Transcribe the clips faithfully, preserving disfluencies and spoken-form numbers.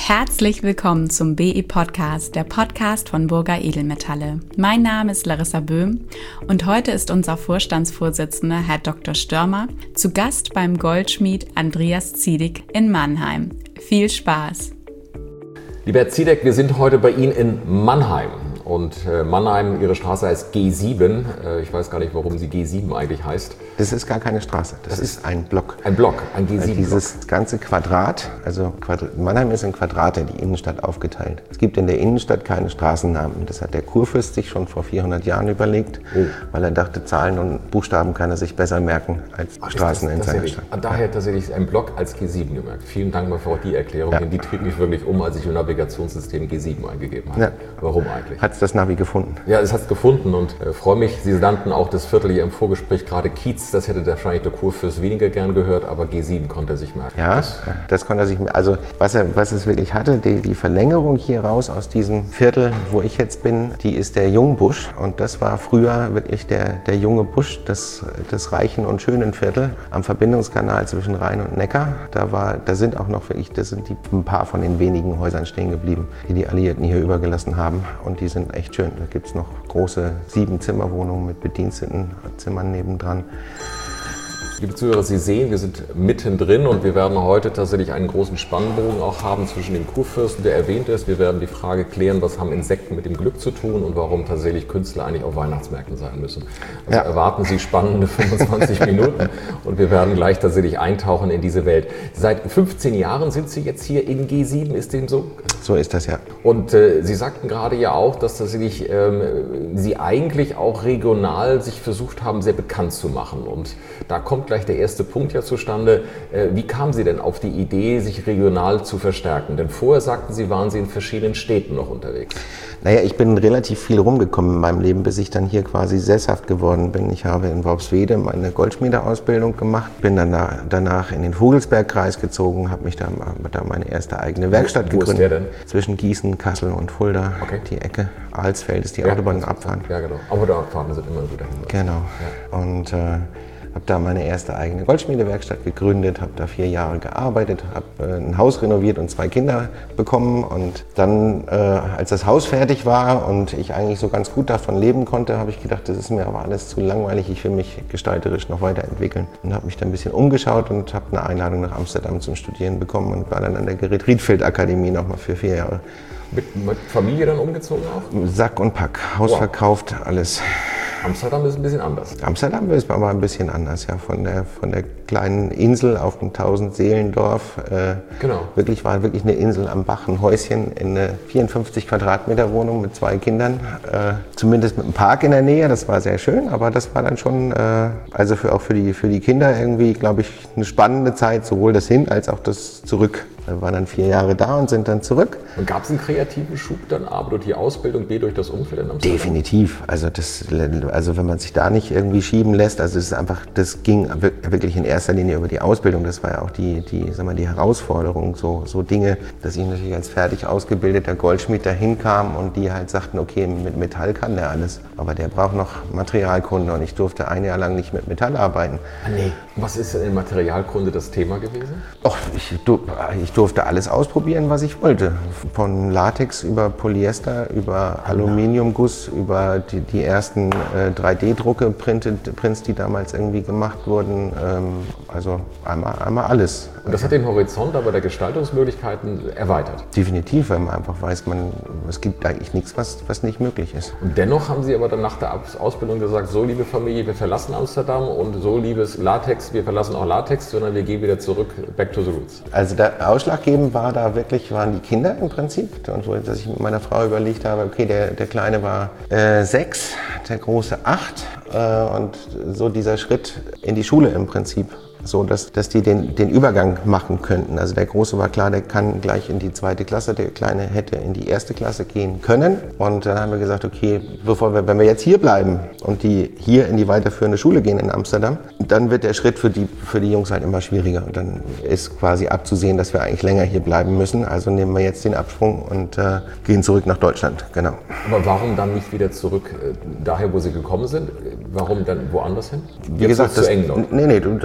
Herzlich willkommen zum B E Podcast, der Podcast von Burger Edelmetalle. Mein Name ist Larissa Böhm und heute ist unser Vorstandsvorsitzender, Herr Doktor Störmer, zu Gast beim Goldschmied Andreas Ziedek in Mannheim. Viel Spaß! Lieber Herr Ziedek, wir sind heute bei Ihnen in Mannheim. Und Mannheim, Ihre Straße heißt G sieben. Ich weiß gar nicht, warum sie G sieben eigentlich heißt. Das ist gar keine Straße, das, das ist, ist ein Block. Ein Block, ein G sieben-Block. Dieses ganze Quadrat, also Quadrat, Mannheim ist in Quadrate die Innenstadt aufgeteilt. Es gibt in der Innenstadt keine Straßennamen. Das hat der Kurfürst sich schon vor vierhundert Jahren überlegt, oh. weil er dachte, Zahlen und Buchstaben kann er sich besser merken als Ach, Straßen das, in seiner Stadt. Daher tatsächlich ein Block als G sieben gemerkt. Vielen Dank mal für die Erklärung. Ja. Die trieb mich wirklich um, als ich im Navigationssystem G sieben eingegeben habe. Ja. Warum eigentlich? Hat das Navi gefunden? Ja, es hat es gefunden und äh, freue mich. Sie nannten auch das Viertel hier im Vorgespräch gerade Kiez. Das hätte wahrscheinlich der Kurfürst weniger gern gehört, aber G sieben konnte er sich merken. Ja, das, das konnte er sich merken. Also was, er, was es wirklich hatte, die, die Verlängerung hier raus aus diesem Viertel, wo ich jetzt bin, die ist der Jungbusch. Und das war früher wirklich der, der junge Busch des, des reichen und schönen Viertel am Verbindungskanal zwischen Rhein und Neckar. Da, war, da sind auch noch wirklich, das sind die, ein paar von den wenigen Häusern stehen geblieben, die die Alliierten hier übergelassen haben. Und die sind echt schön. Da gibt es noch große Sieben-Zimmer-Wohnungen mit Bedienstetenzimmern nebendran. Liebe Zuhörer, Sie sehen, wir sind mittendrin und wir werden heute tatsächlich einen großen Spannbogen auch haben zwischen dem Kurfürsten, der erwähnt ist. Wir werden die Frage klären, was haben Insekten mit dem Glück zu tun und warum tatsächlich Künstler eigentlich auf Weihnachtsmärkten sein müssen. Also ja. Erwarten Sie spannende fünfundzwanzig Minuten und wir werden gleich tatsächlich eintauchen in diese Welt. Seit fünfzehn Jahren sind Sie jetzt hier in G sieben, ist dem so? So ist das, ja. Und äh, Sie sagten gerade ja auch, dass tatsächlich ähm, Sie eigentlich auch regional sich versucht haben, sehr bekannt zu machen. Und da kommt gleich der erste Punkt ja zustande. Äh, wie kamen Sie denn auf die Idee, sich regional zu verstärken? Denn vorher sagten Sie, waren Sie in verschiedenen Städten noch unterwegs. Naja, ich bin relativ viel rumgekommen in meinem Leben, bis ich dann hier quasi sesshaft geworden bin. Ich habe in Worpswede meine Goldschmiedeausbildung gemacht, bin dann da, danach in den Vogelsbergkreis gezogen, habe mich da, da meine erste eigene Werkstatt Wo, wo gegründet. Ist der denn? Zwischen Gießen, Kassel und Fulda, okay. Die Ecke. Alsfeld ist die ja, Autobahn abfahren. Ja, genau. Autobahnabfahrten sind immer ein guter Hinweis. Genau. Ja. Und äh, habe da meine erste eigene Goldschmiedewerkstatt gegründet, habe da vier Jahre gearbeitet, habe äh, ein Haus renoviert und zwei Kinder bekommen. Und dann, äh, als das Haus fertig war und ich eigentlich so ganz gut davon leben konnte, habe ich gedacht, das ist mir aber alles zu langweilig, ich will mich gestalterisch noch weiterentwickeln. Und habe mich dann ein bisschen umgeschaut und habe eine Einladung nach Amsterdam zum Studieren bekommen und war dann an der Gerrit Rietveld Akademie nochmal für vier Jahre. Mit, mit Familie dann umgezogen auch? Sack und Pack, Haus wow. verkauft, alles. Amsterdam ist ein bisschen anders. Amsterdam ist aber ein bisschen anders, ja. Von der, von der kleinen Insel auf dem Tausend-Seelendorf. Äh, genau. Wirklich war wirklich eine Insel am Bach, ein Häuschen in eine vierundfünfzig Quadratmeter Wohnung mit zwei Kindern. Äh, zumindest mit einem Park in der Nähe, das war sehr schön, aber das war dann schon, äh, also für, auch für die, für die Kinder irgendwie, glaube ich, eine spannende Zeit, sowohl das Hin- als auch das Zurück. Wir waren dann vier Jahre da und sind dann zurück. Und gab es einen kreativen Schub dann A durch die Ausbildung, B durch das Umfeld in Amsterdam? Definitiv. Also, das, also wenn man sich da nicht irgendwie schieben lässt, also es ist einfach, das ging wirklich in erster Linie über die Ausbildung. Das war ja auch die, die, sag mal, die Herausforderung, so, so Dinge, dass ich natürlich als fertig ausgebildeter Goldschmied dahin kam und die halt sagten, okay, mit Metall kann der alles, aber der braucht noch Materialkunde und ich durfte ein Jahr lang nicht mit Metall arbeiten. Ah, nee. Was ist denn in Materialkunde das Thema gewesen? Och, ich, ich durfte alles ausprobieren, was ich wollte. Von Latex über Polyester, über Aluminiumguss, über die, die ersten äh, drei D-Drucke, Prints, die damals irgendwie gemacht wurden. Ähm, also einmal, einmal alles. Und das hat den Horizont aber der Gestaltungsmöglichkeiten erweitert? Definitiv, weil man einfach weiß, man, es gibt eigentlich nichts, was, was nicht möglich ist. Und dennoch haben Sie aber dann nach der Ausbildung gesagt, so liebe Familie, wir verlassen Amsterdam und so liebes Latex, wir verlassen auch Latex, sondern wir gehen wieder zurück, back to the roots. Also der ausschlaggebend war da wirklich, waren die Kinder im Prinzip. Und so, dass ich mit meiner Frau überlegt habe, okay, der, der Kleine war äh, sechs, der Große acht äh, und so dieser Schritt in die Schule im Prinzip. So, dass, dass die den, den Übergang machen könnten. Also der Große war klar, der kann gleich in die zweite Klasse, der Kleine hätte in die erste Klasse gehen können. Und dann haben wir gesagt, okay, bevor wir, wenn wir jetzt hier bleiben und die hier in die weiterführende Schule gehen in Amsterdam, dann wird der Schritt für die, für die Jungs halt immer schwieriger. Und dann ist quasi abzusehen, dass wir eigentlich länger hier bleiben müssen. Also nehmen wir jetzt den Absprung und äh, gehen zurück nach Deutschland. Genau. Aber warum dann nicht wieder zurück äh, daher, wo Sie gekommen sind? Warum dann woanders hin? Wie jetzt gesagt, das, nee, nee, das Haus war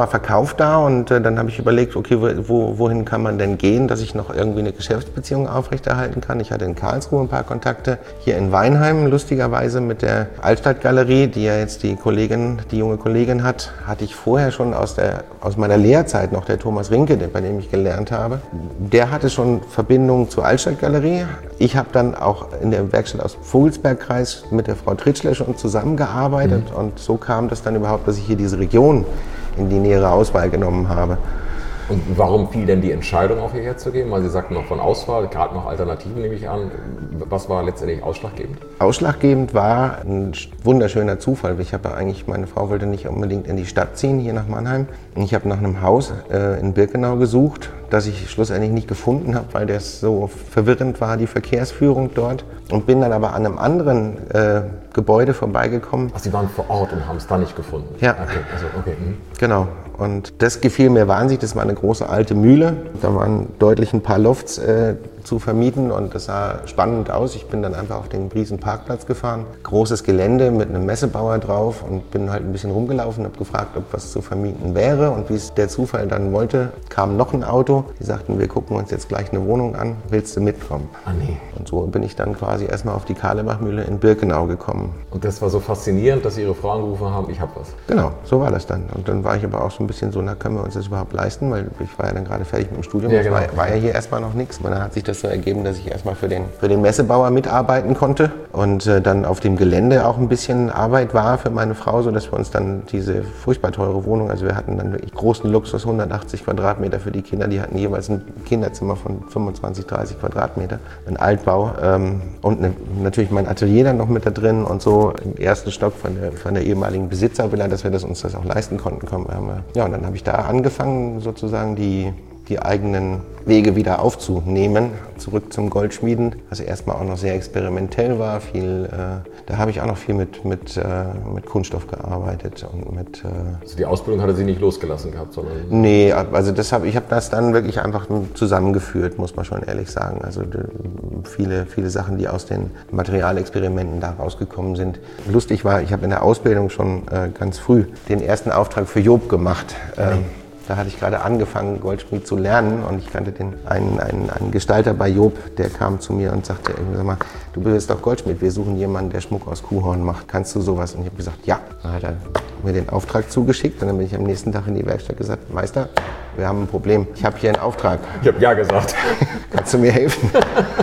Verkauf da und äh, dann habe ich überlegt, okay, wo, wohin kann man denn gehen, dass ich noch irgendwie eine Geschäftsbeziehung aufrechterhalten kann. Ich hatte in Karlsruhe ein paar Kontakte, hier in Weinheim lustigerweise mit der Altstadtgalerie, die ja jetzt die Kollegin, die junge Kollegin hat, hatte ich vorher schon aus, der, aus meiner Lehrzeit noch der Thomas Rinke, bei dem ich gelernt habe. Der hatte schon Verbindungen zur Altstadtgalerie. Ich habe dann auch in der Werkstatt aus Vogelsbergkreis mit der Frau Tritschler schon zusammengearbeitet mhm. und so kam das dann überhaupt, dass ich hier diese Region in die nähere Auswahl genommen habe. Und warum fiel denn die Entscheidung, auch hierher zu gehen? Weil Sie sagten noch von Auswahl, gerade noch Alternativen nehme ich an. Was war letztendlich ausschlaggebend? Ausschlaggebend war ein wunderschöner Zufall. Ich habe eigentlich, meine Frau wollte nicht unbedingt in die Stadt ziehen, hier nach Mannheim. Und ich habe nach einem Haus äh, in Birkenau gesucht, das ich schlussendlich nicht gefunden habe, weil das so verwirrend war, die Verkehrsführung dort. Und bin dann aber an einem anderen äh, Gebäude vorbeigekommen. Ach, Sie waren vor Ort und haben es da nicht gefunden? Ja. Okay, also, okay. Mhm. Genau. Und das gefiel mir wahnsinnig. Das war eine große alte Mühle. Da waren deutlich ein paar Lofts äh, zu vermieten und das sah spannend aus. Ich bin dann einfach auf den Briesen-Parkplatz gefahren. Großes Gelände mit einem Messebauer drauf und bin halt ein bisschen rumgelaufen, habe gefragt, ob was zu vermieten wäre. Und wie es der Zufall dann wollte, kam noch ein Auto. Die sagten, wir gucken uns jetzt gleich eine Wohnung an. Willst du mitkommen? Ah, nee. Und so bin ich dann quasi erstmal auf die Karlebachmühle in Birkenau gekommen. Und das war so faszinierend, dass Sie Ihre Frau angerufen haben, ich habe was. Genau, so war das dann. Und dann war ich aber auch so ein bisschen so, na, können wir uns das überhaupt leisten? Weil ich war ja dann gerade fertig mit dem Studium. Ja, genau. war, war ja hier erstmal noch nichts. Und dann hat sich das so ergeben, dass ich erstmal für den, für den Messebauer mitarbeiten konnte und äh, dann auf dem Gelände auch ein bisschen Arbeit war für meine Frau, sodass wir uns dann diese furchtbar teure Wohnung, also wir hatten dann wirklich großen Luxus, hundertachtzig Quadratmeter für die Kinder, die hatten jeweils ein Kinderzimmer von fünfundzwanzig, dreißig Quadratmeter, ein Altbau ähm, und ne, natürlich mein Atelier dann noch mit da drin und so im ersten Stock von der, von der ehemaligen Besitzervilla, dass wir das, uns das auch leisten konnten. Ja, und dann habe ich da angefangen, sozusagen die die eigenen Wege wieder aufzunehmen, zurück zum Goldschmieden, was erstmal auch noch sehr experimentell war. Viel, äh, da habe ich auch noch viel mit, mit, äh, mit Kunststoff gearbeitet und mit. Äh also die Ausbildung hatte Sie nicht losgelassen gehabt, sondern? Nee, also das hab, ich habe das dann wirklich einfach zusammengeführt, muss man schon ehrlich sagen. Also viele, viele Sachen, die aus den Materialexperimenten da rausgekommen sind. Lustig war, ich habe in der Ausbildung schon äh, ganz früh den ersten Auftrag für Job gemacht. Ähm, Da hatte ich gerade angefangen, Goldschmied zu lernen und ich kannte den, einen, einen, einen Gestalter bei Job, der kam zu mir und sagte, sag mal, du bist doch Goldschmied, wir suchen jemanden, der Schmuck aus Kuhhorn macht. Kannst du sowas? Und ich habe gesagt, ja. Dann hat er mir den Auftrag zugeschickt und dann bin ich am nächsten Tag in die Werkstatt gesagt, Meister, wir haben ein Problem. Ich habe hier einen Auftrag. Ich habe ja gesagt. Kannst du mir helfen?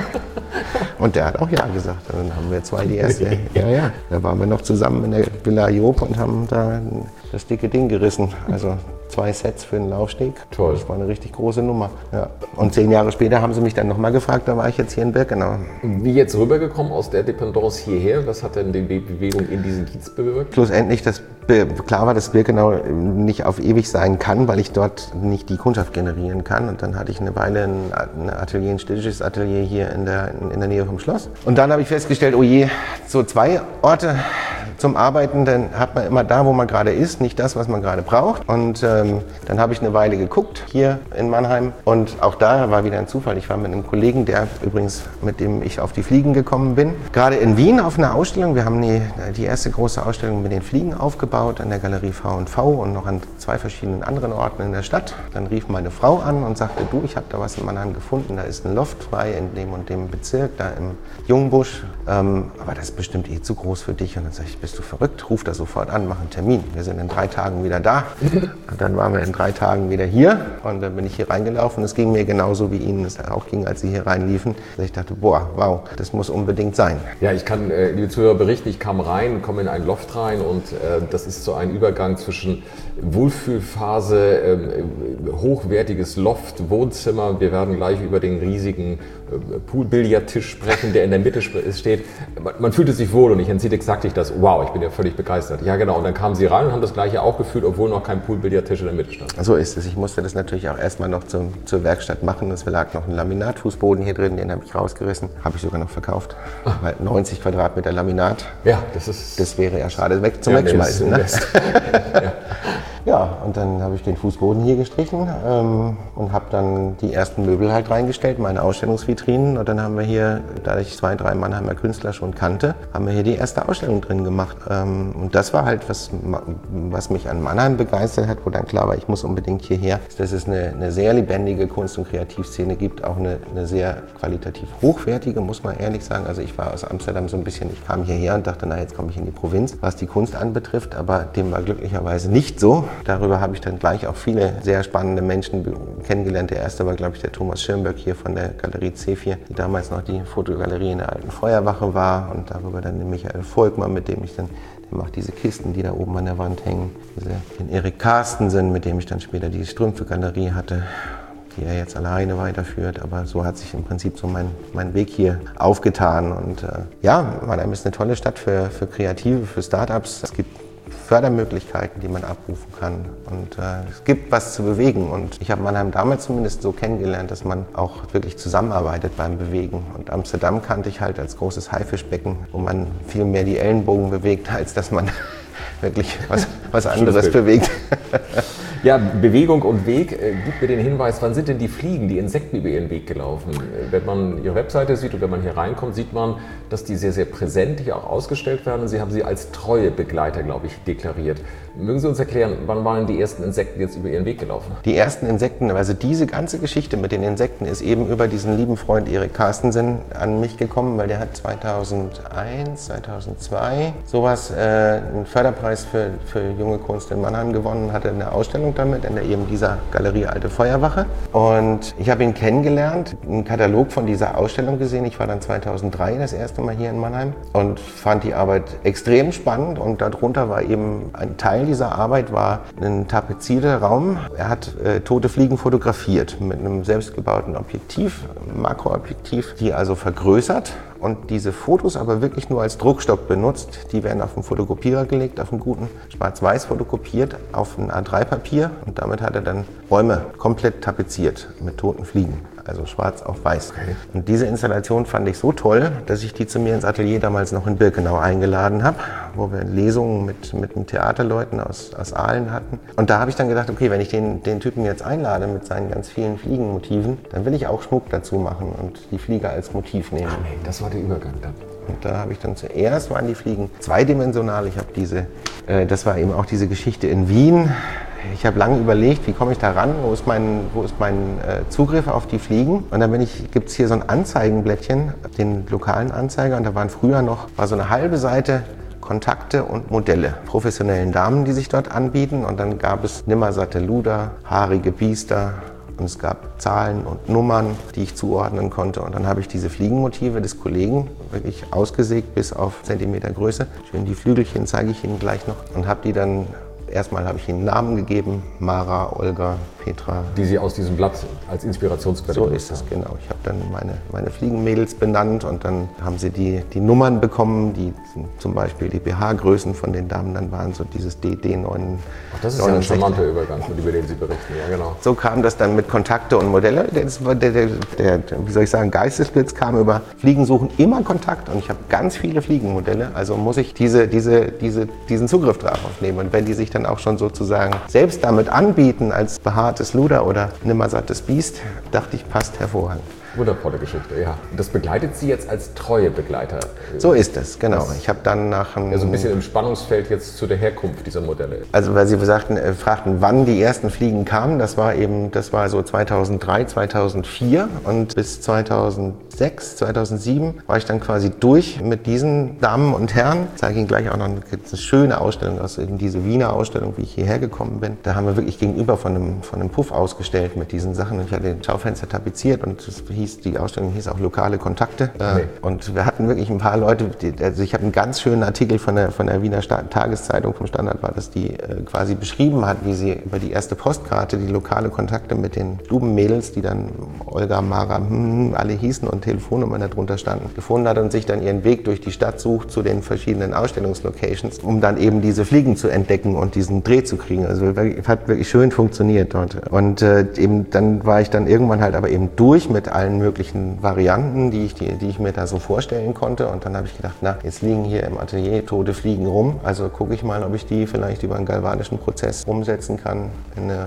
Und der hat auch ja gesagt. Und dann haben wir zwei die erste. Ja, ja. Da waren wir noch zusammen in der Villa Job und haben da das dicke Ding gerissen. Also zwei Sets für den Laufsteg. Toll. Das war eine richtig große Nummer. Ja. Und zehn Jahre später haben sie mich dann nochmal gefragt, da war ich jetzt hier in Birkenau. Wie jetzt rübergekommen aus der Dependance hierher? Was hat denn die Bewegung in diesen Kiez bewirkt? Schlussendlich, dass klar war, dass Birkenau nicht auf ewig sein kann, weil ich dort nicht die Kundschaft generieren kann. Und dann hatte ich eine Weile ein Atelier, ein städtisches Atelier hier in der, in der Nähe vom Schloss. Und dann habe ich festgestellt, oh je, so zwei Orte zum Arbeiten, dann hat man immer da, wo man gerade ist, nicht das, was man gerade braucht. Und ähm, dann habe ich eine Weile geguckt, hier in Mannheim. Und auch da war wieder ein Zufall. Ich war mit einem Kollegen, der übrigens, mit dem ich auf die Fliegen gekommen bin, gerade in Wien auf einer Ausstellung. Wir haben die, die erste große Ausstellung mit den Fliegen aufgebaut an der Galerie V und V und noch an zwei verschiedenen anderen Orten in der Stadt. Dann rief meine Frau an und sagte, du, ich habe da was in Mannheim gefunden. Da ist ein Loft frei in dem und dem Bezirk, da im Jungbusch. Ähm, aber das ist bestimmt eh zu groß für dich. Und dann sage ich, bist du verrückt? Ruf da sofort an, mach einen Termin. Wir sind in drei Tagen wieder da. Und dann waren wir in drei Tagen wieder hier und dann bin ich hier reingelaufen. Es ging mir genauso, wie Ihnen es auch ging, als Sie hier reinliefen. Ich dachte, boah, wow, das muss unbedingt sein. Ja, ich kann, äh, liebe Zuhörer, berichten, ich kam rein, komme in ein Loft rein und äh, das ist so ein Übergang zwischen Wohlfühlphase, äh, hochwertiges Loft, Wohnzimmer. Wir werden gleich über den riesigen äh, Poolbillardtisch sprechen, der in der Mitte steht. Man, man fühlte sich wohl und ich Herrn sagte ich das, wow, ich bin ja völlig begeistert. Ja genau, und dann kamen Sie rein und haben das Gleiche auch gefühlt, obwohl noch kein Poolbillardtisch in der Mitte stand. So ist es. Ich musste das natürlich auch erstmal noch zum, zur Werkstatt machen. Es lag noch ein Laminatfußboden hier drin, den habe ich rausgerissen. Habe ich sogar noch verkauft. Weil neunzig Quadratmeter Laminat. Ja, das ist... Das wäre ja schade weg zum ja, Wegschmeißen. Nee, ne? ja. Ja, und dann habe ich den Fußboden hier gestrichen Jugendlichen ähm, und habe dann die ersten Möbel halt reingestellt, meine Ausstellungsvitrinen. Und dann haben wir hier, da ich zwei, drei Mannheimer Künstler schon kannte, haben wir hier die erste Ausstellung drin gemacht. Ähm, und das war halt, was, was mich an Mannheim begeistert hat, wo dann klar war, ich muss unbedingt hierher, dass es eine, eine sehr lebendige Kunst- und Kreativszene gibt, auch eine, eine sehr qualitativ hochwertige, muss man ehrlich sagen. Also ich war aus Amsterdam so ein bisschen, ich kam hierher und dachte, na jetzt komme ich in die Provinz, was die Kunst anbetrifft, aber dem war glücklicherweise nicht so. Darüber habe ich dann gleich auch viele sehr spannende Menschen kennengelernt. Der erste war, glaube ich, der Thomas Schirmberg hier von der Galerie C vier, die damals noch die Fotogalerie in der alten Feuerwache war, und darüber dann den Michael Volkmann, mit dem ich dann, der macht diese Kisten, die da oben an der Wand hängen, diese, den Erik Carstensen, mit dem ich dann später die Strümpfe-Galerie hatte, die er jetzt alleine weiterführt, aber so hat sich im Prinzip so mein, mein Weg hier aufgetan. Und äh, ja, Mannheim ist eine tolle Stadt für, für Kreative, für Startups. Es gibt Fördermöglichkeiten, die man abrufen kann, und äh, es gibt was zu bewegen, und ich habe Mannheim damals zumindest so kennengelernt, dass man auch wirklich zusammenarbeitet beim Bewegen, und Amsterdam kannte ich halt als großes Haifischbecken, wo man viel mehr die Ellenbogen bewegt, als dass man wirklich was, was anderes bewegt. Ja, Bewegung und Weg, äh, gibt mir den Hinweis, wann sind denn die Fliegen, die Insekten über ihren Weg gelaufen? Wenn man Ihre Webseite sieht und wenn man hier reinkommt, sieht man, dass die sehr, sehr präsent hier auch ausgestellt werden. Und Sie haben sie als treue Begleiter, glaube ich, deklariert. Mögen Sie uns erklären, wann waren die ersten Insekten jetzt über ihren Weg gelaufen? Die ersten Insekten, also diese ganze Geschichte mit den Insekten ist eben über diesen lieben Freund Erik Carstensen an mich gekommen, weil der hat zweitausendeins, zweitausendzwei sowas, äh, einen Förderpreis für, für junge Kunst in Mannheim gewonnen, hatte eine Ausstellung damit in der eben dieser Galerie Alte Feuerwache. Und ich habe ihn kennengelernt, einen Katalog von dieser Ausstellung gesehen. Ich war dann zweitausenddrei das erste Mal hier in Mannheim und fand die Arbeit extrem spannend, und darunter war eben ein Teil dieser Arbeit war ein tapezierter Raum. Er hat äh, tote Fliegen fotografiert mit einem selbstgebauten Objektiv, Makroobjektiv, die also vergrößert, und diese Fotos aber wirklich nur als Druckstock benutzt. Die werden auf einen Fotokopierer gelegt, auf einen guten Schwarz-Weiß fotokopiert, auf ein A drei Papier, und damit hat er dann Räume komplett tapeziert mit toten Fliegen. Also schwarz auf weiß. Okay. Und diese Installation fand ich so toll, dass ich die zu mir ins Atelier damals noch in Birkenau eingeladen habe, wo wir Lesungen mit, mit den Theaterleuten aus, aus Aalen hatten. Und da habe ich dann gedacht, okay, wenn ich den, den Typen jetzt einlade mit seinen ganz vielen Fliegenmotiven, dann will ich auch Schmuck dazu machen und die Fliege als Motiv nehmen. Ach nee, das war der Übergang dann. Und da habe ich dann zuerst, waren die Fliegen zweidimensional. Ich habe diese, äh, das war eben auch diese Geschichte in Wien. Ich habe lange überlegt, wie komme ich da ran, wo ist mein, wo ist mein äh, Zugriff auf die Fliegen. Und dann gibt es hier so ein Anzeigenblättchen, den lokalen Anzeiger, und da waren früher noch, war so eine halbe Seite Kontakte und Modelle, professionellen Damen, die sich dort anbieten. Und dann gab es nimmersatte Luder, haarige Biester, und es gab Zahlen und Nummern, die ich zuordnen konnte. Und dann habe ich diese Fliegenmotive des Kollegen wirklich ausgesägt bis auf Zentimeter Größe. Schön die Flügelchen zeige ich Ihnen gleich noch, und habe die dann, erstmal habe ich ihnen Namen gegeben, Mara, Olga, Petra. Die Sie aus diesem Blatt als Inspirationsquelle So ist es, genau. Ich habe dann meine, meine Fliegenmädels benannt, und dann haben sie die, die Nummern bekommen, die zum Beispiel die B H-Größen von den Damen dann waren, so dieses D D neun. Ach, das ist ja ein charmanter Übergang, über den Sie berichten, ja genau. So kam das dann mit Kontakte und Modelle. Der, der, der, der, wie soll ich sagen, Geistesblitz kam über Fliegen suchen, immer Kontakt, und ich habe ganz viele Fliegenmodelle, also muss ich diese, diese, diese, diesen Zugriff darauf nehmen. Und wenn die sich dann auch schon sozusagen selbst damit anbieten als behaartes Luder oder nimmersattes Biest, dachte ich, passt hervorragend. Wundervolle Geschichte, ja. Und das begleitet Sie jetzt als treue Begleiter? So ist es, genau. Das ich habe dann nach einem... Ja, so ein bisschen im Spannungsfeld jetzt zu der Herkunft dieser Modelle. Also weil Sie sagten, äh, fragten, wann die ersten Fliegen kamen, das war eben, das war so zweitausenddrei, zweitausendvier, und bis zweitausendsechs, zweitausendsieben war ich dann quasi durch mit diesen Damen und Herren. Ich zeige Ihnen gleich auch noch eine, eine schöne Ausstellung aus eben diese Wiener Ausstellung, wie ich hierher gekommen bin. Da haben wir wirklich gegenüber von einem, von einem Puff ausgestellt mit diesen Sachen. Ich hatte den Schaufenster tapeziert, und es hieß, die Ausstellung hieß auch lokale Kontakte. Nee. Und wir hatten wirklich ein paar Leute, die, also ich habe einen ganz schönen Artikel von der, von der Wiener Tageszeitung, vom Standard war das, die äh, quasi beschrieben hat, wie sie über die erste Postkarte die lokale Kontakte mit den Stubenmädels, die dann Olga, Mara, hm, alle hießen und Telefonnummern darunter standen, gefunden hat und sich dann ihren Weg durch die Stadt sucht zu den verschiedenen Ausstellungslocations, um dann eben diese Fliegen zu entdecken und diesen Dreh zu kriegen. Also es hat wirklich schön funktioniert dort. Und äh, eben dann war ich dann irgendwann halt aber eben durch mit allen möglichen Varianten, die ich, die, die ich mir da so vorstellen konnte. Und dann habe ich gedacht, na, jetzt liegen hier im Atelier tote Fliegen rum. Also gucke ich mal, ob ich die vielleicht über einen galvanischen Prozess umsetzen kann in eine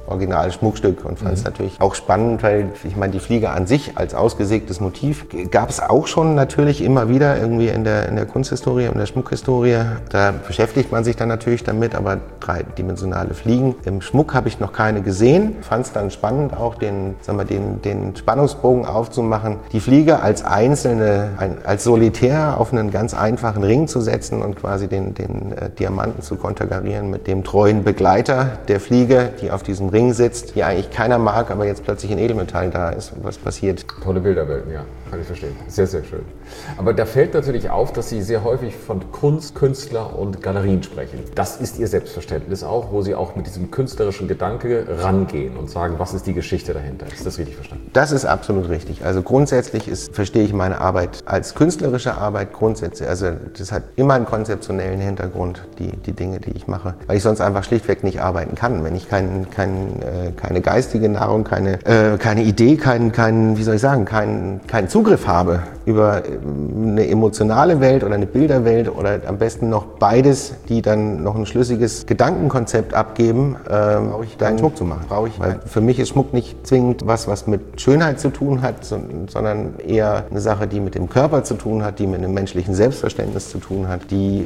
Original-Schmuckstück und fand es mhm. natürlich auch spannend, weil ich meine, die Fliege an sich als ausgesägtes Motiv gab es auch schon natürlich immer wieder irgendwie in der, in der Kunsthistorie und der Schmuckhistorie. Da beschäftigt man sich dann natürlich damit, aber dreidimensionale Fliegen. Im Schmuck habe ich noch keine gesehen. Fand es dann spannend, auch den, sagen wir, den, den Spannungsbogen aufzumachen, die Fliege als einzelne, ein, als solitär auf einen ganz einfachen Ring zu setzen und quasi den, den äh, Diamanten zu konterkarieren mit dem treuen Begleiter der Fliege, die auf diesem Ring sitzt, die eigentlich keiner mag, aber jetzt plötzlich in Edelmetall da ist und was passiert. Tolle Bilderwelten, ja, kann ich verstehen. Sehr, sehr schön. Aber da fällt natürlich auf, dass Sie sehr häufig von Kunst, Künstler und Galerien sprechen. Das ist Ihr Selbstverständnis auch, wo Sie auch mit diesem künstlerischen Gedanke rangehen und sagen, was ist die Geschichte dahinter? Ist das richtig verstanden? Das ist absolut richtig. Also grundsätzlich ist, verstehe ich meine Arbeit als künstlerische Arbeit grundsätzlich. Also das hat immer einen konzeptionellen Hintergrund, die, die Dinge, die ich mache, weil ich sonst einfach schlichtweg nicht arbeiten kann. Wenn ich kein, kein, äh, keine geistige Nahrung, keine, äh, keine Idee, keinen, kein, wie soll ich sagen, keinen kein Zugriff habe über eine emotionale Welt oder eine Bilderwelt oder am besten noch beides, die dann noch ein schlüssiges Gedankenkonzept abgeben, äh, brauche ich dann Schmuck zu machen. Brauche ich, weil für mich ist Schmuck nicht zwingend was, was mit Schönheit zu tun hat, sondern eher eine Sache, die mit dem Körper zu tun hat, die mit einem menschlichen Selbstverständnis zu tun hat, die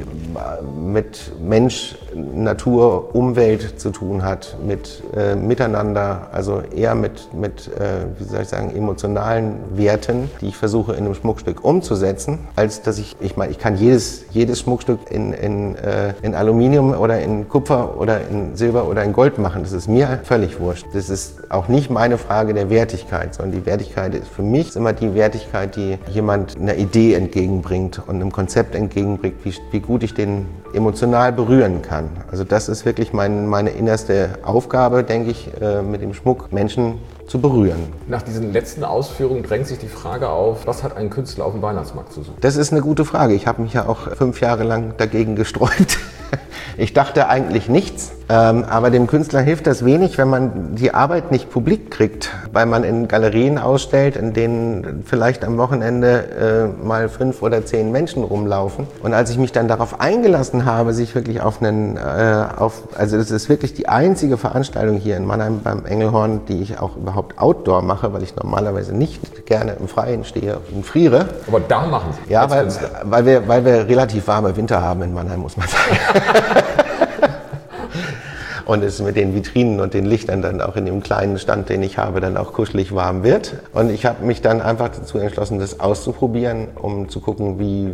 mit Mensch, Natur, Umwelt zu tun hat, mit äh, Miteinander, also eher mit, mit äh, wie soll ich sagen, emotionalen Werten, die ich versuche in einem Schmuckstück umzusetzen, als dass ich, ich meine, ich kann jedes, jedes Schmuckstück in, in, äh, in Aluminium oder in Kupfer oder in Silber oder in Gold machen. Das ist mir völlig wurscht. Das ist auch nicht meine Frage der Wertigkeit, sondern die Wertigkeit ist für mich ist immer die Wertigkeit, die jemand einer Idee entgegenbringt und einem Konzept entgegenbringt, wie, wie gut ich den emotional berühren kann. Also das ist wirklich mein, meine innerste Aufgabe, denke ich, äh, mit dem Schmuck Menschen zu berühren. Nach diesen letzten Ausführungen drängt sich die Frage auf, was hat ein Künstler auf dem Weihnachtsmarkt zu suchen? Das ist eine gute Frage. Ich habe mich ja auch fünf Jahre lang dagegen gesträubt. Ich dachte eigentlich nichts, ähm, aber dem Künstler hilft das wenig, wenn man die Arbeit nicht publik kriegt, weil man in Galerien ausstellt, in denen vielleicht am Wochenende äh, mal fünf oder zehn Menschen rumlaufen. Und als ich mich dann darauf eingelassen habe, sich wirklich auf einen, äh, auf, also das ist wirklich die einzige Veranstaltung hier in Mannheim beim Engelhorn, die ich auch überhaupt outdoor mache, weil ich normalerweise nicht gerne im Freien stehe und friere. Aber da machen Sie ja, weil, weil wir, weil wir relativ warme Winter haben in Mannheim, muss man sagen. Und es mit den Vitrinen und den Lichtern dann auch in dem kleinen Stand, den ich habe, dann auch kuschelig warm wird. Und ich habe mich dann einfach dazu entschlossen, das auszuprobieren, um zu gucken, wie,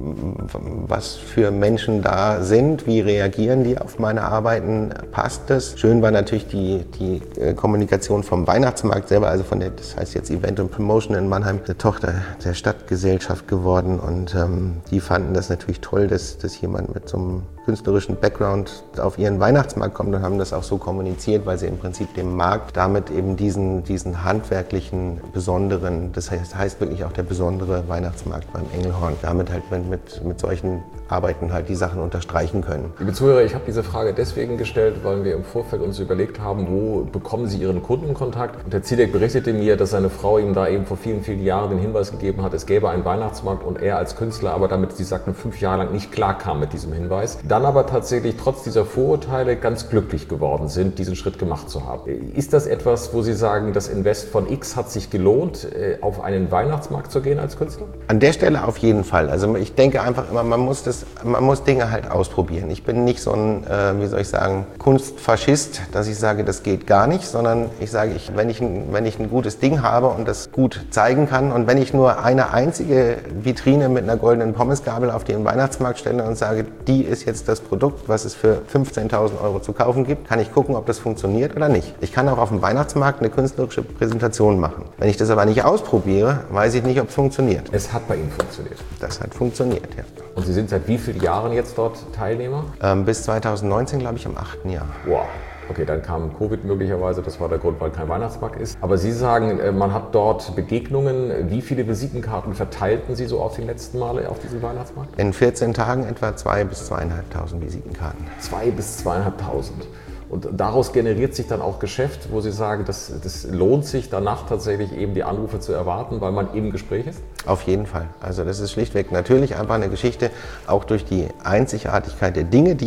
was für Menschen da sind, wie reagieren die auf meine Arbeiten, passt das? Schön war natürlich die, die Kommunikation vom Weihnachtsmarkt selber, also von der, das heißt jetzt Event und Promotion in Mannheim, der Tochter der Stadtgesellschaft geworden. Und ähm, die fanden das natürlich toll, dass, dass jemand mit so einem künstlerischen Background auf ihren Weihnachtsmarkt kommt und haben das auch so kommuniziert, weil sie im Prinzip dem Markt damit eben diesen, diesen handwerklichen, besonderen, das heißt, heißt wirklich auch der besondere Weihnachtsmarkt beim Engelhorn, damit halt mit, mit solchen Arbeiten halt die Sachen unterstreichen können. Liebe Zuhörer, ich habe diese Frage deswegen gestellt, weil wir im Vorfeld uns überlegt haben, wo bekommen Sie Ihren Kundenkontakt? Und Herr Ziedek berichtete mir, dass seine Frau ihm da eben vor vielen, vielen Jahren den Hinweis gegeben hat, es gäbe einen Weihnachtsmarkt und er als Künstler aber damit, Sie sagten, fünf Jahre lang nicht klarkam mit diesem Hinweis, dann aber tatsächlich trotz dieser Vorurteile ganz glücklich geworden sind, diesen Schritt gemacht zu haben. Ist das etwas, wo Sie sagen, das Invest von X hat sich gelohnt, auf einen Weihnachtsmarkt zu gehen als Künstler? An der Stelle auf jeden Fall. Also ich denke einfach immer, man muss das Man muss Dinge halt ausprobieren. Ich bin nicht so ein, äh, wie soll ich sagen, Kunstfaschist, dass ich sage, das geht gar nicht, sondern ich sage, ich, wenn, ich ein, wenn ich ein gutes Ding habe und das gut zeigen kann und wenn ich nur eine einzige Vitrine mit einer goldenen Pommesgabel auf den Weihnachtsmarkt stelle und sage, die ist jetzt das Produkt, was es für fünfzehntausend Euro zu kaufen gibt, kann ich gucken, ob das funktioniert oder nicht. Ich kann auch auf dem Weihnachtsmarkt eine künstlerische Präsentation machen. Wenn ich das aber nicht ausprobiere, weiß ich nicht, ob es funktioniert. Es hat bei Ihnen funktioniert. Das hat funktioniert, ja. Und Sie sind seit wie vielen Jahren jetzt dort Teilnehmer? Ähm, bis zweitausendneunzehn, glaube ich, im achten Jahr. Wow. Okay, dann kam Covid möglicherweise, das war der Grund, weil kein Weihnachtsmarkt ist. Aber Sie sagen, man hat dort Begegnungen. Wie viele Visitenkarten verteilten Sie so auf die letzten Male auf diesem Weihnachtsmarkt? In vierzehn Tagen etwa zwei bis zweieinhalbtausend Visitenkarten. Zwei bis zweieinhalbtausend. Und daraus generiert sich dann auch Geschäft, wo Sie sagen, das, das lohnt sich danach tatsächlich eben die Anrufe zu erwarten, weil man im Gespräch ist? Auf jeden Fall. Also das ist schlichtweg natürlich einfach eine Geschichte, auch durch die Einzigartigkeit der Dinge, die ich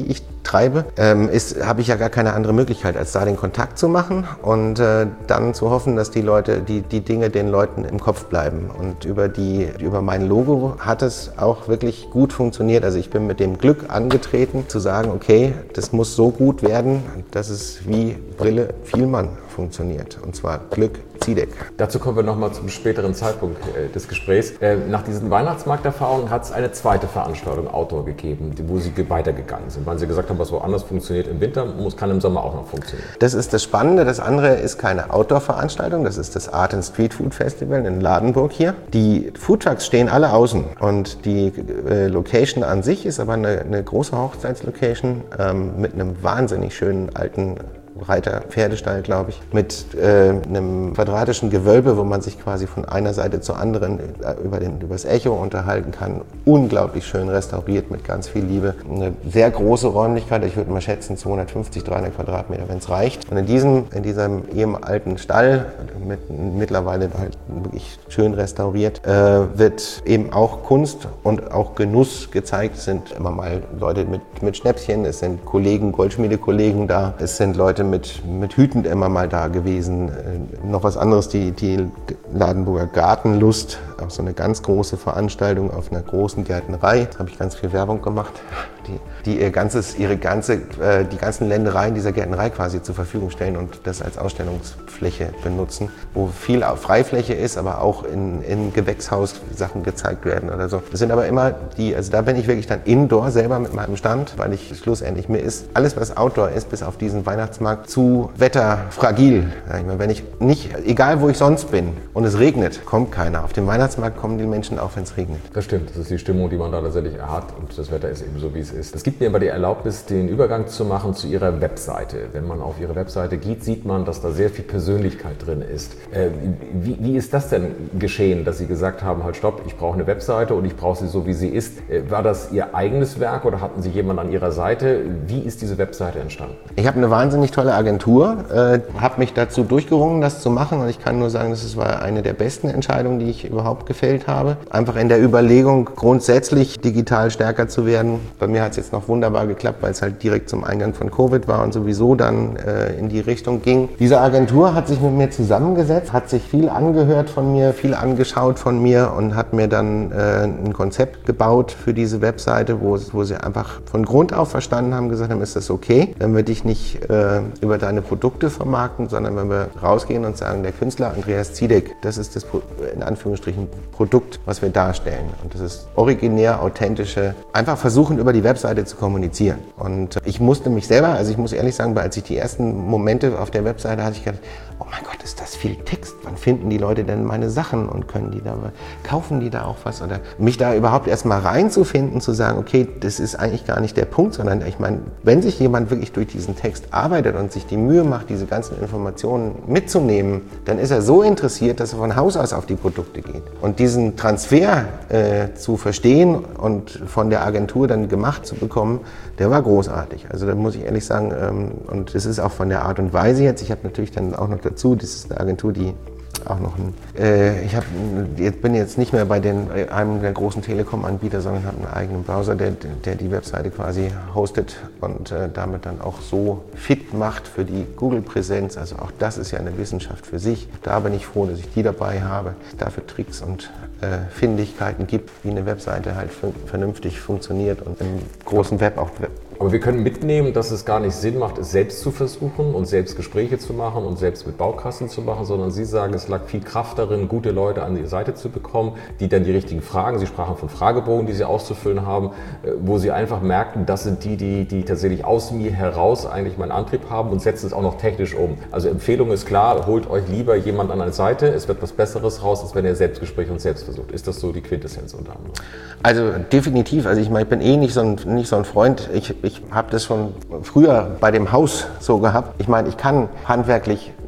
treibe, ähm, ist, habe ich ja gar keine andere Möglichkeit, als da den Kontakt zu machen und äh, dann zu hoffen, dass die Leute, die, die Dinge den Leuten im Kopf bleiben. Und über, die, über mein Logo hat es auch wirklich gut funktioniert. Also ich bin mit dem Glück angetreten, zu sagen, okay, das muss so gut werden, dass es wie Brille Vielmann funktioniert. Und zwar Glück Zidek. Dazu kommen wir nochmal zum späteren Zeitpunkt äh, des Gesprächs. Äh, nach diesen Weihnachtsmarkterfahrungen hat es eine zweite Veranstaltung Outdoor gegeben, wo Sie weitergegangen sind, weil Sie gesagt haben, was woanders funktioniert im Winter, muss, kann im Sommer auch noch funktionieren. Das ist das Spannende. Das andere ist keine Outdoor-Veranstaltung, das ist das Art and Street Food Festival in Ladenburg hier. Die Foodtrucks stehen alle außen und die äh, Location an sich ist aber eine, eine große Hochzeitslocation ähm, mit einem wahnsinnig schönen alten Reiter Pferdestall, glaube ich, mit äh, einem quadratischen Gewölbe, wo man sich quasi von einer Seite zur anderen über, den, über das Echo unterhalten kann. Unglaublich schön restauriert mit ganz viel Liebe. Eine sehr große Räumlichkeit, ich würde mal schätzen zweihundertfünfzig, dreihundert Quadratmeter, wenn es reicht. Und in diesem, in diesem eben alten Stall, mit, mittlerweile halt wirklich schön restauriert, äh, wird eben auch Kunst und auch Genuss gezeigt. Es sind immer mal Leute mit, mit Schnäpschen, es sind Kollegen, Goldschmiedekollegen da, es sind Leute mit, mit Hüten immer mal da gewesen. Äh, noch was anderes, die, die Ladenburger Gartenlust, auch so eine ganz große Veranstaltung auf einer großen Gärtnerei. Da habe ich ganz viel Werbung gemacht, die, die ihr ganzes, ihre ganze, äh, die ganzen Ländereien dieser Gärtnerei quasi zur Verfügung stellen und das als Ausstellungsfläche benutzen, wo viel Freifläche ist, aber auch in, in Gewächshaus Sachen gezeigt werden oder so. Das sind aber immer die, also da bin ich wirklich dann indoor selber mit meinem Stand, weil ich schlussendlich, mir ist alles, was Outdoor ist, bis auf diesen Weihnachtsmarkt, zu wetterfragil. Sag ich mal. Wenn ich nicht, egal wo ich sonst bin und es regnet, kommt keiner. Auf dem Weihnachtsmarkt kommen die Menschen auch, wenn es regnet. Das stimmt, das ist die Stimmung, die man da tatsächlich hat und das Wetter ist eben so, wie es ist. Es gibt mir aber die Erlaubnis, den Übergang zu machen zu Ihrer Webseite. Wenn man auf Ihre Webseite geht, sieht man, dass da sehr viel Persönlichkeit drin ist. Äh, wie, wie ist das denn geschehen, dass Sie gesagt haben, halt stopp, ich brauche eine Webseite und ich brauche sie so, wie sie ist. Äh, war das Ihr eigenes Werk oder hatten Sie jemanden an Ihrer Seite? Wie ist diese Webseite entstanden? Ich habe eine wahnsinnig tolle Agentur, äh, habe mich dazu durchgerungen, das zu machen und ich kann nur sagen, das war eine der besten Entscheidungen, die ich überhaupt gefällt habe. Einfach in der Überlegung, grundsätzlich digital stärker zu werden. Bei mir hat es jetzt noch wunderbar geklappt, weil es halt direkt zum Eingang von Covid war und sowieso dann äh, in die Richtung ging. Diese Agentur hat sich mit mir zusammengesetzt, hat sich viel angehört von mir, viel angeschaut von mir und hat mir dann äh, ein Konzept gebaut für diese Webseite, wo, wo sie einfach von Grund auf verstanden haben, gesagt haben, ist das okay, wenn wir dich nicht äh, über deine Produkte vermarkten, sondern wenn wir rausgehen und sagen, der Künstler Andreas Zidek, das ist das in Anführungsstrichen Produkt, was wir darstellen. Und das ist originär, authentische, einfach versuchen über die Webseite zu kommunizieren. Und ich musste mich selber, also ich muss ehrlich sagen, als ich die ersten Momente auf der Webseite hatte, ich gedacht, oh mein Gott, ist das viel Text. Wann finden die Leute denn meine Sachen und können die da, kaufen die da auch was? Oder mich da überhaupt erstmal reinzufinden, zu sagen, okay, das ist eigentlich gar nicht der Punkt, sondern ich meine, wenn sich jemand wirklich durch diesen Text arbeitet und sich die Mühe macht, diese ganzen Informationen mitzunehmen, dann ist er so interessiert, dass er von Haus aus auf die Produkte geht. Und diesen Transfer äh, zu verstehen und von der Agentur dann gemacht zu bekommen, der war großartig. Also da muss ich ehrlich sagen, ähm, und das ist auch von der Art und Weise jetzt, ich habe natürlich dann auch noch dazu, das ist eine Agentur, die auch noch ein, äh, ich hab, jetzt bin jetzt nicht mehr bei den, einem der großen Telekom-Anbieter, sondern habe einen eigenen Browser, der, der die Webseite quasi hostet und äh, damit dann auch so fit macht für die Google-Präsenz. Also auch das ist ja eine Wissenschaft für sich. Da bin ich froh, dass ich die dabei habe, dass es dafür Tricks und äh, Findigkeiten gibt, wie eine Webseite halt vernünftig funktioniert und im großen Web auch Web. Aber wir können mitnehmen, dass es gar nicht Sinn macht, es selbst zu versuchen und selbst Gespräche zu machen und selbst mit Baukasten zu machen, sondern Sie sagen, es lag viel Kraft darin, gute Leute an die Seite zu bekommen, die dann die richtigen Fragen, Sie sprachen von Fragebogen, die Sie auszufüllen haben, wo Sie einfach merkten, das sind die, die, die tatsächlich aus mir heraus eigentlich meinen Antrieb haben und setzen es auch noch technisch um. Also Empfehlung ist klar, holt euch lieber jemand an eine Seite, es wird was Besseres raus, als wenn ihr Selbstgespräche und selbst versucht. Ist das so die Quintessenz unter anderem? Also definitiv, also ich meine, ich bin eh nicht so ein, nicht so ein Freund, ich, ich habe das schon früher bei dem Haus so gehabt. Ich meine, ich kann handwerklich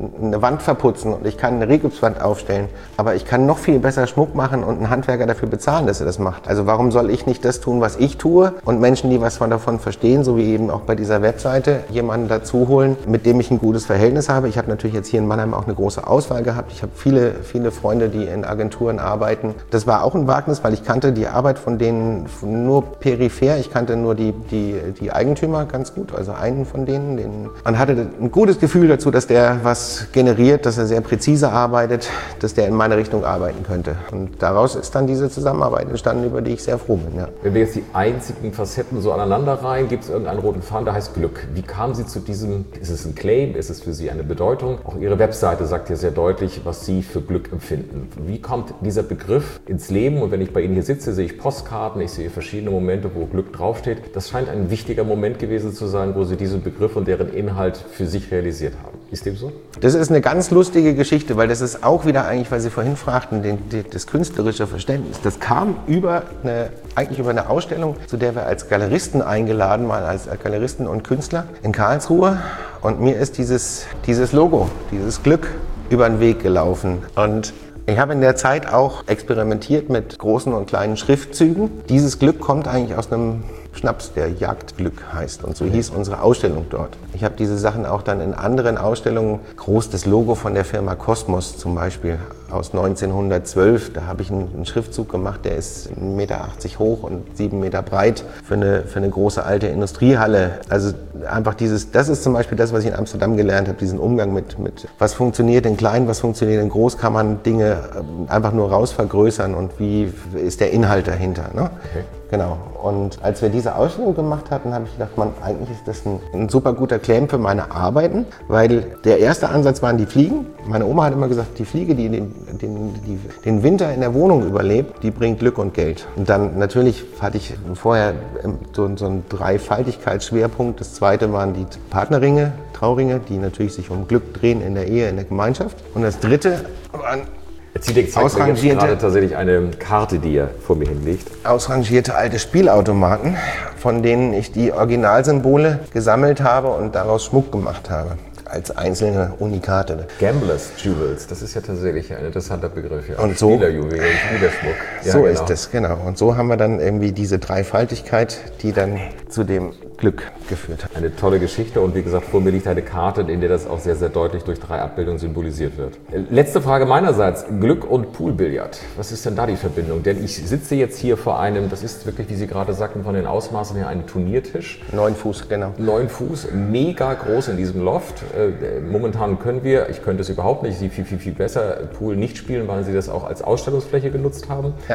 eine Wand verputzen und ich kann eine Regipswand aufstellen, aber ich kann noch viel besser Schmuck machen und einen Handwerker dafür bezahlen, dass er das macht. Also warum soll ich nicht das tun, was ich tue und Menschen, die was davon verstehen, so wie eben auch bei dieser Webseite, jemanden dazu holen, mit dem ich ein gutes Verhältnis habe. Ich habe natürlich jetzt hier in Mannheim auch eine große Auswahl gehabt. Ich habe viele, viele Freunde, die in Agenturen arbeiten. Das war auch ein Wagnis, weil ich kannte die Arbeit von denen nur peripher. Ich kannte nur die, die, die Eigentümer ganz gut, also einen von denen. Den, man hatte ein gutes Gefühl dazu, dass der was generiert, dass er sehr präzise arbeitet, dass der in meine Richtung arbeiten könnte. Und daraus ist dann diese Zusammenarbeit entstanden, über die ich sehr froh bin. Ja. Wenn wir jetzt die einzigen Facetten so aneinander rein, gibt es irgendeinen roten Faden, der heißt Glück. Wie kamen Sie zu diesem, ist es ein Claim, ist es für Sie eine Bedeutung? Auch Ihre Webseite sagt ja sehr deutlich, was Sie für Glück empfinden. Wie kommt dieser Begriff ins Leben? Und wenn ich bei Ihnen hier sitze, sehe ich Postkarten, ich sehe verschiedene Momente, wo Glück draufsteht. Das scheint ein wichtiger Moment gewesen zu sein, wo Sie diesen Begriff und deren Inhalt für sich realisiert haben. Ist dem so? Das ist eine ganz lustige Geschichte, weil das ist auch wieder eigentlich, weil Sie vorhin fragten, den, den, das künstlerische Verständnis. Das kam über eine, eigentlich über eine Ausstellung, zu der wir als Galeristen eingeladen waren, als Galeristen und Künstler in Karlsruhe. Und mir ist dieses, dieses Logo, dieses Glück über den Weg gelaufen. Und ich habe in der Zeit auch experimentiert mit großen und kleinen Schriftzügen. Dieses Glück kommt eigentlich aus einem Schnaps, der Jagdglück heißt. Und so hieß unsere Ausstellung dort. Ich habe diese Sachen auch dann in anderen Ausstellungen, groß das Logo von der Firma Kosmos zum Beispiel aus neunzehnhundertzwölf, da habe ich einen, einen Schriftzug gemacht, der ist ein Meter achtzig hoch und sieben Meter breit für eine, für eine große alte Industriehalle. Also einfach dieses, das ist zum Beispiel das, was ich in Amsterdam gelernt habe, diesen Umgang mit, mit was funktioniert in klein, was funktioniert in groß, kann man Dinge einfach nur rausvergrößern und wie ist der Inhalt dahinter. Ne? Okay. Genau. Und als wir diese Ausstellung gemacht hatten, habe ich gedacht, man, eigentlich ist das ein, ein super guter Claim für meine Arbeiten, weil der erste Ansatz waren die Fliegen. Meine Oma hat immer gesagt, die Fliege, die den, den, die, den Winter in der Wohnung überlebt, die bringt Glück und Geld. Und dann natürlich hatte ich vorher so, so einen Dreifaltigkeitsschwerpunkt. Das zweite waren die Partnerringe, Trauringe, die natürlich sich um Glück drehen in der Ehe, in der Gemeinschaft. Und das dritte waren Zidek zeigt mir jetzt gerade tatsächlich eine Karte, die er vor mir hinlegt. Ausrangierte alte Spielautomaten, von denen ich die Originalsymbole gesammelt habe und daraus Schmuck gemacht habe. Als einzelne Unikate. Gamblers Jewels, das ist ja tatsächlich ein interessanter Begriff. Ja. Und so, Spielerjuwelen, Spielerschmuck. Ja, so genau. ist es, genau. Und so haben wir dann irgendwie diese Dreifaltigkeit, die dann zu dem Glück geführt hat. Eine tolle Geschichte und wie gesagt, vor mir liegt eine Karte, in der das auch sehr, sehr deutlich durch drei Abbildungen symbolisiert wird. Letzte Frage meinerseits, Glück und Poolbillard. Was ist denn da die Verbindung? Denn ich sitze jetzt hier vor einem, das ist wirklich, wie Sie gerade sagten, von den Ausmaßen her ein Turniertisch. Neun Fuß, genau. Neun Fuß, mega groß in diesem Loft. Momentan können wir, ich könnte es überhaupt nicht, Sie viel, viel, viel besser Pool nicht spielen, weil Sie das auch als Ausstellungsfläche genutzt haben. Ja.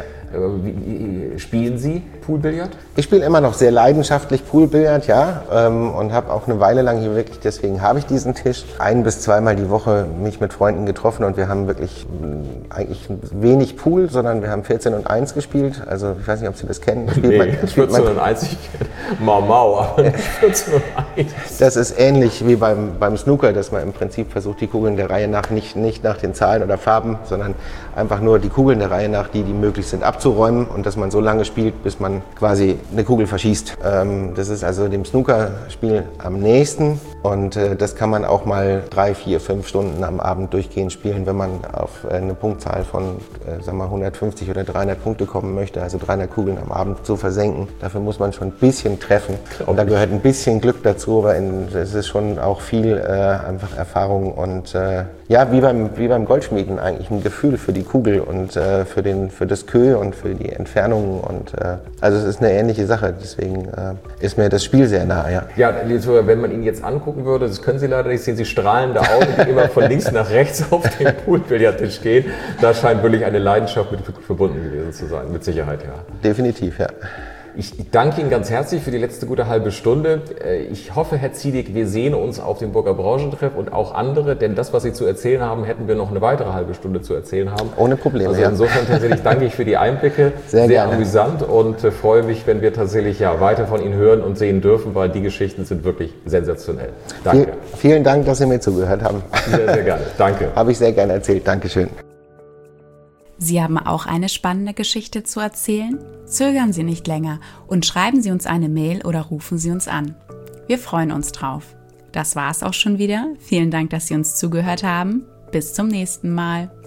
Wie, wie, spielen Sie Poolbillard? Ich spiele immer noch sehr leidenschaftlich Poolbillard. Ja, ähm, und habe auch eine Weile lang hier wirklich, deswegen habe ich diesen Tisch, ein- bis zweimal die Woche mich mit Freunden getroffen und wir haben wirklich mh, eigentlich wenig Pool, sondern wir haben vierzehn und eins gespielt, also ich weiß nicht, ob Sie das kennen. Spielt nee, man, spielt vierzehn und eins, ich kenne Mau Mau, aber nicht vierzehn und eins. Das ist ähnlich wie beim, beim Snooker, dass man im Prinzip versucht, die Kugeln der Reihe nach, nicht, nicht nach den Zahlen oder Farben, sondern einfach nur die Kugeln der Reihe nach, die, die möglich sind, abzuräumen und dass man so lange spielt, bis man quasi eine Kugel verschießt. Ähm, das ist also dem Snookerspiel am nächsten und äh, das kann man auch mal drei, vier, fünf Stunden am Abend durchgehend spielen, wenn man auf äh, eine Punktzahl von äh, sagen wir hundertfünfzig oder dreihundert Punkte kommen möchte, also dreihundert Kugeln am Abend zu versenken. Dafür muss man schon ein bisschen treffen und da gehört ein bisschen Glück dazu, aber es ist schon auch viel äh, einfach Erfahrung und äh, ja, wie beim, wie beim Goldschmieden eigentlich ein Gefühl für die Kugel und äh, für, den, für das Queue und für die Entfernungen und äh, also es ist eine ähnliche Sache, deswegen äh, ist mir das Spiel sehr nah, ja. Ja, wenn man ihn jetzt angucken würde, das können Sie leider nicht sehen, Sie strahlende Augen, die immer von links nach rechts auf den Poolbillardtisch gehen. Da scheint wirklich eine Leidenschaft mit verbunden gewesen zu sein, mit Sicherheit, ja. Definitiv, ja. Ich danke Ihnen ganz herzlich für die letzte gute halbe Stunde. Ich hoffe, Herr Zidek, wir sehen uns auf dem Burger Branchentreff und auch andere, denn das, was Sie zu erzählen haben, hätten wir noch eine weitere halbe Stunde zu erzählen haben. Ohne Probleme. Also insofern tatsächlich danke ich für die Einblicke. Sehr, Sehr gerne. Amüsant und freue mich, wenn wir tatsächlich ja weiter von Ihnen hören und sehen dürfen, weil die Geschichten sind wirklich sensationell. Danke. Viel, vielen Dank, dass Sie mir zugehört haben. Sehr, sehr gerne. Danke. Habe ich sehr gerne erzählt. Dankeschön. Sie haben auch eine spannende Geschichte zu erzählen? Zögern Sie nicht länger und schreiben Sie uns eine Mail oder rufen Sie uns an. Wir freuen uns drauf. Das war's auch schon wieder. Vielen Dank, dass Sie uns zugehört haben. Bis zum nächsten Mal.